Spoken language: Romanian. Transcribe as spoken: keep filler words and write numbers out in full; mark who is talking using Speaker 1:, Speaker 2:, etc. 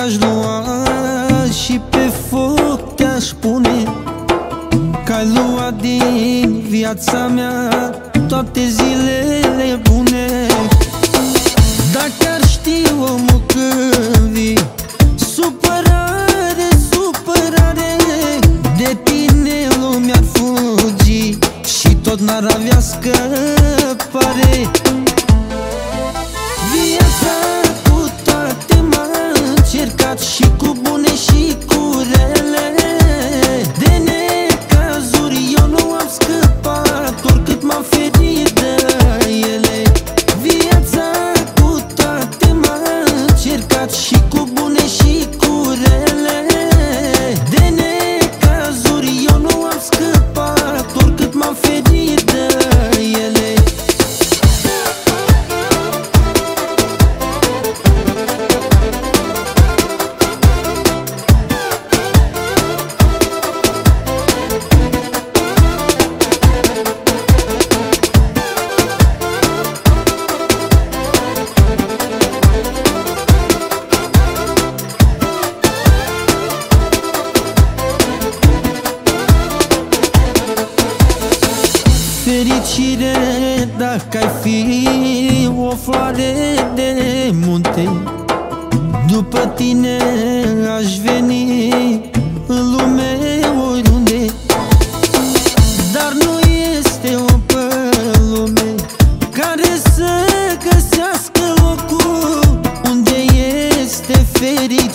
Speaker 1: te-aș lua și pe foc te-aș pune, că ai luat din viața mea toate zilele bune. Dacă ar ști omul că vii, supărare, supărare, de tine lumea-ar fugi și tot n-ar avea scăpare. Viața cu toate m-a încercat, și cu bune și cu rele, de necazuri eu nu am scăpat, oricât m-am ferit de ele. Viața cu toate m-a încercat, și cu bune și cu rele, de necazuri eu nu am scăpat, oricât m-am ferit de ele. Fericire dacă ai fi o floare de munte, după tine aș veni în lume oriunde. Dar nu este om pe lume care să găsească locul unde este fericire.